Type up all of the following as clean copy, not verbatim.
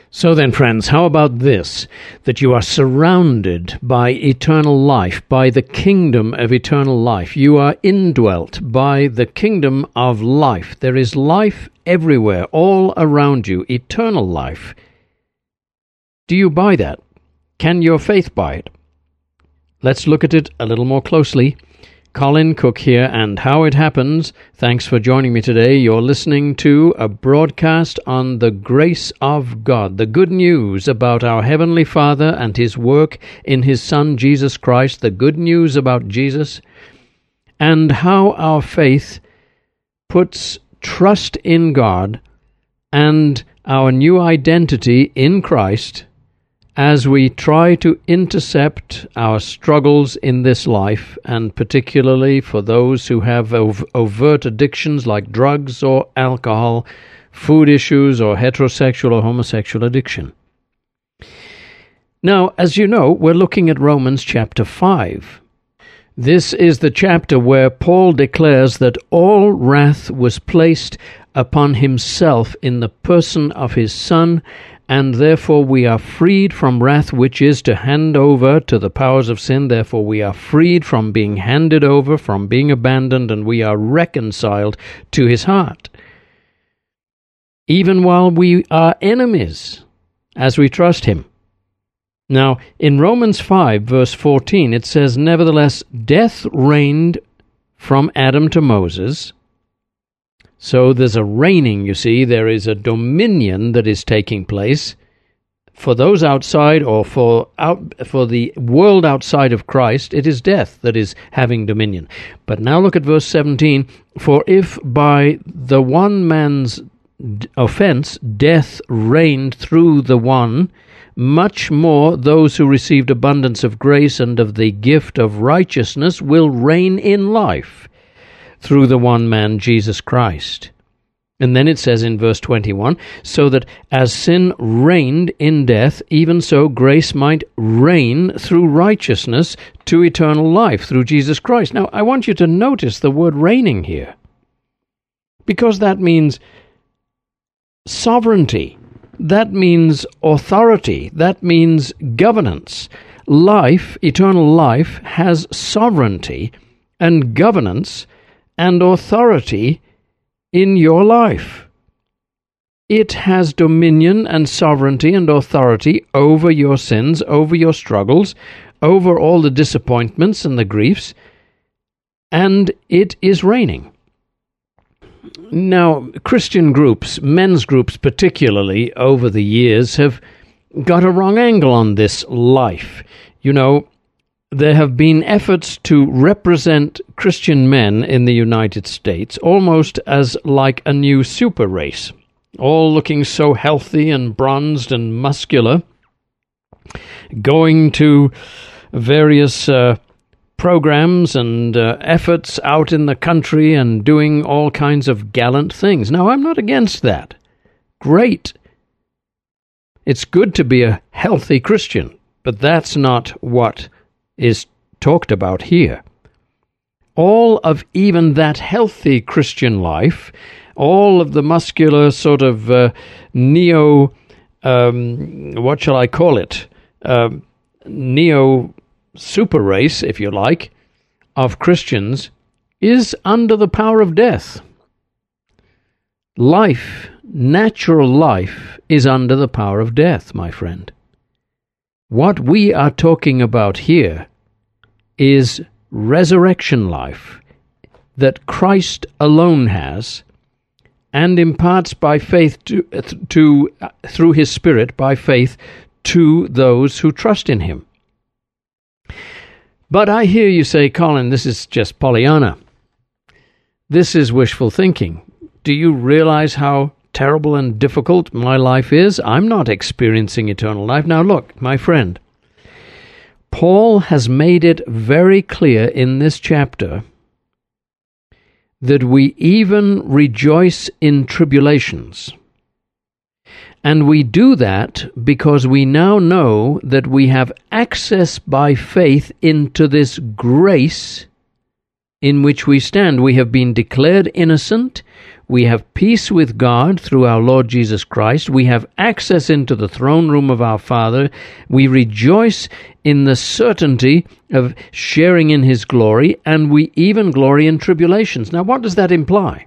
So then, friends, how about this? That you are surrounded by eternal life, by the kingdom of eternal life. You are indwelt by the kingdom of life. There is life everywhere, all around you, eternal life. Do you buy that? Can your faith buy it? Let's look at it a little more closely. Colin Cook here, and how it happens. Thanks for joining me today. You're listening to a broadcast on the grace of God, the good news about our Heavenly Father and His work in His Son, Jesus Christ, the good news about Jesus, and how our faith puts trust in God and our new identity in Christ as we try to intercept our struggles in this life, and particularly for those who have overt addictions like drugs or alcohol, food issues, or heterosexual or homosexual addiction. Now, as you know, we're looking at Romans chapter 5. This is the chapter where Paul declares that all wrath was placed upon himself in the person of his Son, and therefore we are freed from wrath, which is to hand over to the powers of sin. Therefore we are freed from being handed over, from being abandoned, and we are reconciled to his heart. Even while we are enemies, as we trust him. Now, in Romans 5, verse 14, it says, "Nevertheless, death reigned from Adam to Moses." So there's a reigning, you see, there is a dominion that is taking place for those outside, or for the world outside of Christ. It is death that is having dominion. But now look at verse 17. "For if by the one man's offense death reigned through the one, much more those who received abundance of grace and of the gift of righteousness will reign in life through the one man, Jesus Christ." And then it says in verse 21, "So that as sin reigned in death, even so grace might reign through righteousness to eternal life through Jesus Christ." Now, I want you to notice the word reigning here, because that means sovereignty, that means authority, that means governance. Life, eternal life, has sovereignty and governance and authority in your life. It has dominion and sovereignty and authority over your sins, over your struggles, over all the disappointments and the griefs, and it is reigning. Now, Christian groups, men's groups particularly, over the years have got a wrong angle on this life. You know, there have been efforts to represent Christian men in the United States almost as like a new super race, all looking so healthy and bronzed and muscular, going to various programs and efforts out in the country and doing all kinds of gallant things. Now, I'm not against that. Great. It's good to be a healthy Christian, but that's not what is talked about here. All of even that healthy Christian life, all of the muscular sort of neo super race, if you like, of Christians is under the power of death. Life, natural life, is under the power of death, my friend. What we are talking about here is resurrection life that Christ alone has and imparts by faith through His Spirit, by faith, to those who trust in Him. But I hear you say, "Colin, this is just Pollyanna. This is wishful thinking. Do you realize how terrible and difficult my life is? I'm not experiencing eternal life." Now look, my friend, Paul has made it very clear in this chapter that we even rejoice in tribulations. And we do that because we now know that we have access by faith into this grace in which we stand. We have been declared innocent. We have peace with God through our Lord Jesus Christ. We have access into the throne room of our Father. We rejoice in the certainty of sharing in His glory, and we even glory in tribulations. Now, what does that imply?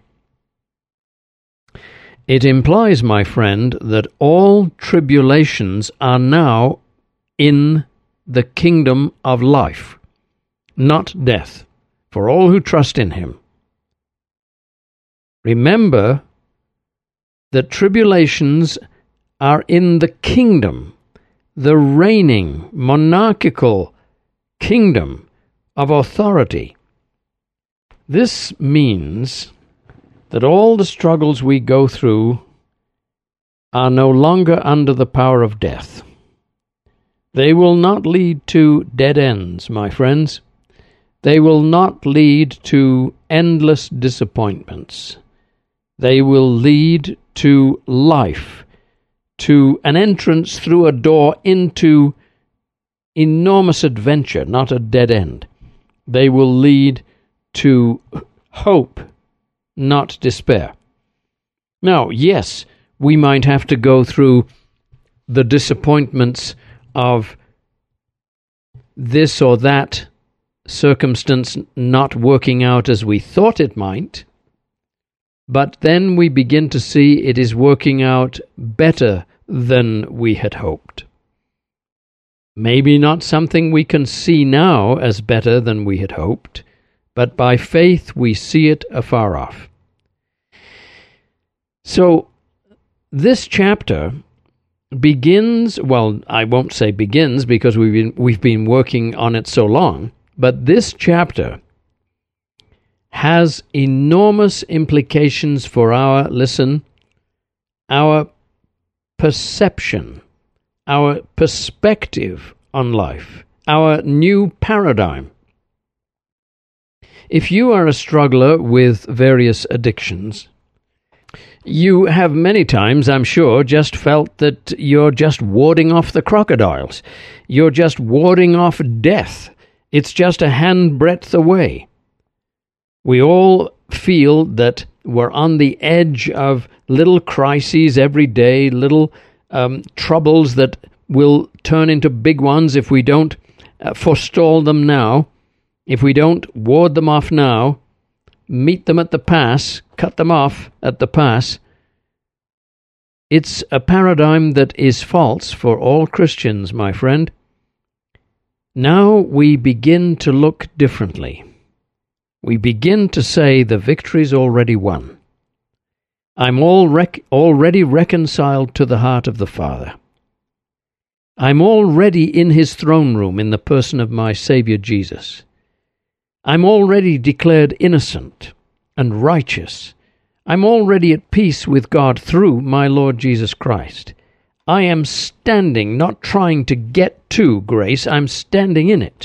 It implies, my friend, that all tribulations are now in the kingdom of life, not death, for all who trust in Him. Remember that tribulations are in the kingdom, the reigning, monarchical kingdom of authority. This means that all the struggles we go through are no longer under the power of death. They will not lead to dead ends, my friends. They will not lead to endless disappointments. They will lead to life, to an entrance through a door into enormous adventure, not a dead end. They will lead to hope, not despair. Now, yes, we might have to go through the disappointments of this or that circumstance not working out as we thought it might, but then we begin to see it is working out better than we had hoped. Maybe not something we can see now as better than we had hoped, but by faith we see it afar off. So, this chapter begins, well, I won't say begins because we've been working on it so long, but this chapter has enormous implications for our perception, our perspective on life, our new paradigm. If you are a struggler with various addictions, you have many times, I'm sure, just felt that you're just warding off the crocodiles. You're just warding off death. It's just a handbreadth away. We all feel that we're on the edge of little crises every day, little troubles that will turn into big ones if we don't forestall them now, if we don't ward them off now, meet them at the pass, cut them off at the pass. It's a paradigm that is false for all Christians, my friend. Now we begin to look differently. We begin to say the victory's already won. I'm already reconciled to the heart of the Father. I'm already in His throne room in the person of my Savior Jesus. I'm already declared innocent and righteous. I'm already at peace with God through my Lord Jesus Christ. I am standing, not trying to get to grace, I'm standing in it.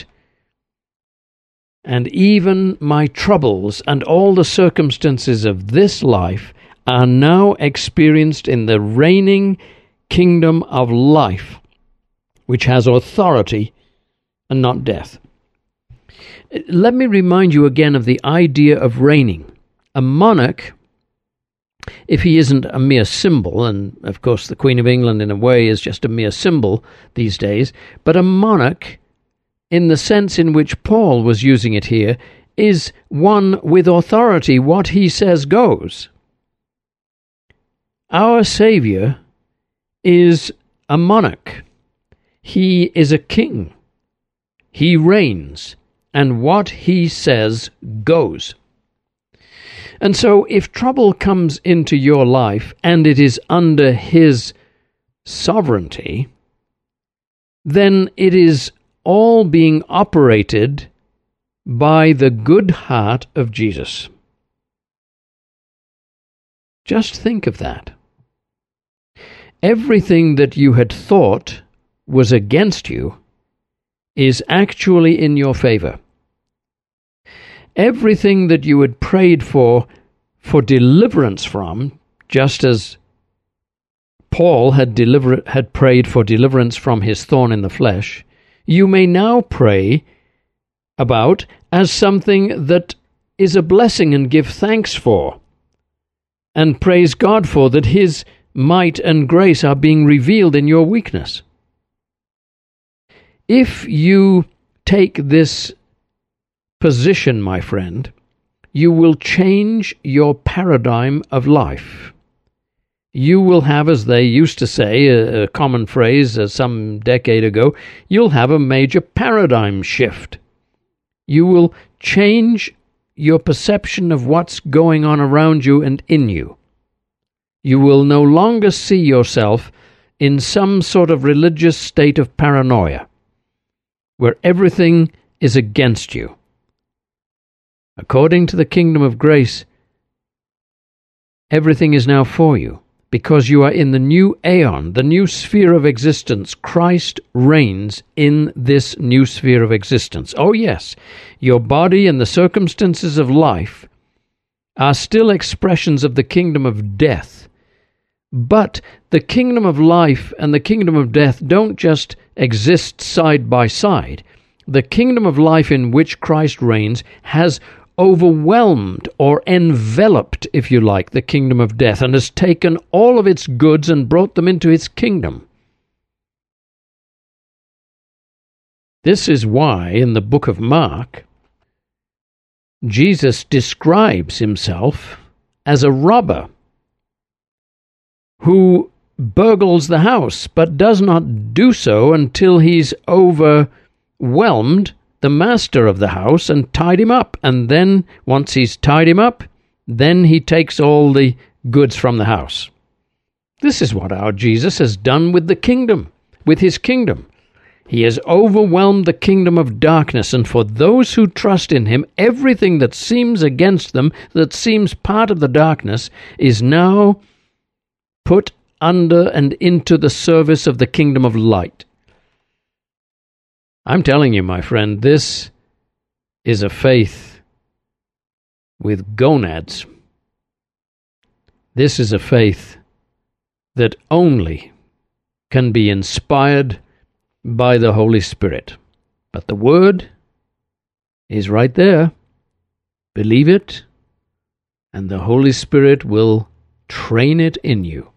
And even my troubles and all the circumstances of this life are now experienced in the reigning kingdom of life, which has authority and not death. Let me remind you again of the idea of reigning. A monarch, if he isn't a mere symbol, and of course the Queen of England in a way is just a mere symbol these days, but a monarch, in the sense in which Paul was using it here, is one with authority. What he says goes. Our Savior is a monarch. He is a king. He reigns, and what he says goes. And so if trouble comes into your life and it is under His sovereignty, then it is all being operated by the good heart of Jesus. Just think of that. Everything that you had thought was against you is actually in your favor. Everything that you had prayed for deliverance from, just as Paul had prayed for deliverance from his thorn in the flesh, you may now pray about as something that is a blessing and give thanks for. and praise God for that His might and grace are being revealed in your weakness. If you take this position, my friend, you will change your paradigm of life. You will have, as they used to say, a common phrase some decade ago, you'll have a major paradigm shift. You will change your perception of what's going on around you and in you. You will no longer see yourself in some sort of religious state of paranoia, where everything is against you. According to the kingdom of grace, everything is now for you, because you are in the new aeon, the new sphere of existence. Christ reigns in this new sphere of existence. Oh yes, your body and the circumstances of life are still expressions of the kingdom of death. But the kingdom of life and the kingdom of death don't just exist side by side. The kingdom of life in which Christ reigns has overwhelmed or enveloped, if you like, the kingdom of death, and has taken all of its goods and brought them into its kingdom. This is why in the book of Mark, Jesus describes himself as a robber who burgles the house, but does not do so until he's overwhelmed the master of the house and tied him up. And then, once he's tied him up, then he takes all the goods from the house. This is what our Jesus has done with the kingdom, with his kingdom. He has overwhelmed the kingdom of darkness, and for those who trust in him, everything that seems against them, that seems part of the darkness, is now put under and into the service of the kingdom of light. I'm telling you, my friend, this is a faith with gonads. This is a faith that only can be inspired by the Holy Spirit. But the Word is right there. Believe it, and the Holy Spirit will train it in you.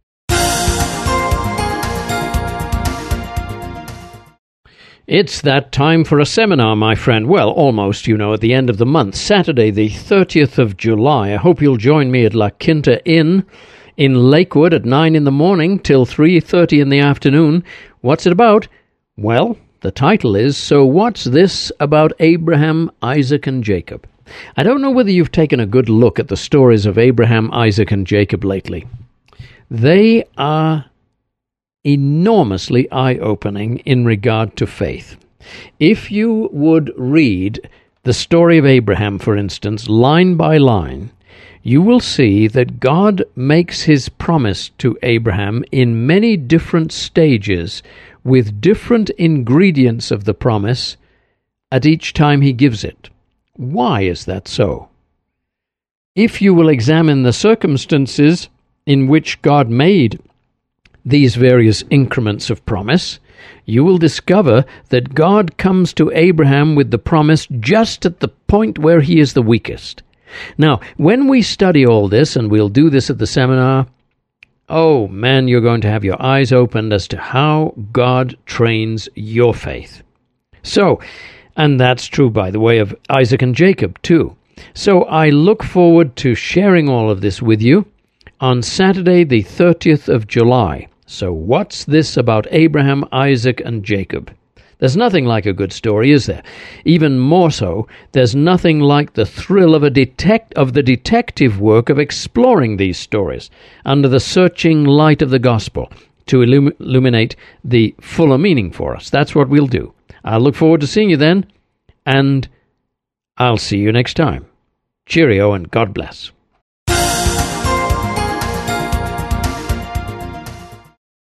It's that time for a seminar, my friend. Well, almost, at the end of the month. Saturday, the 30th of July. I hope you'll join me at La Quinta Inn in Lakewood at 9 in the morning till 3:30 in the afternoon. What's it about? Well, the title is, So What's This About Abraham, Isaac, and Jacob? I don't know whether you've taken a good look at the stories of Abraham, Isaac, and Jacob lately. They are enormously eye-opening in regard to faith. If you would read the story of Abraham, for instance, line by line, you will see that God makes his promise to Abraham in many different stages with different ingredients of the promise at each time he gives it. Why is that so? If you will examine the circumstances in which God made these various increments of promise, you will discover that God comes to Abraham with the promise just at the point where he is the weakest. Now, when we study all this, and we'll do this at the seminar, oh man, you're going to have your eyes opened as to how God trains your faith. So, and that's true, by the way, of Isaac and Jacob, too. So I look forward to sharing all of this with you on Saturday, the 30th of July. So what's this about Abraham, Isaac, and Jacob? There's nothing like a good story, is there? Even more so, there's nothing like the thrill of the detective work of exploring these stories under the searching light of the gospel to illuminate the fuller meaning for us. That's what we'll do. I'll look forward to seeing you then, and I'll see you next time. Cheerio and God bless.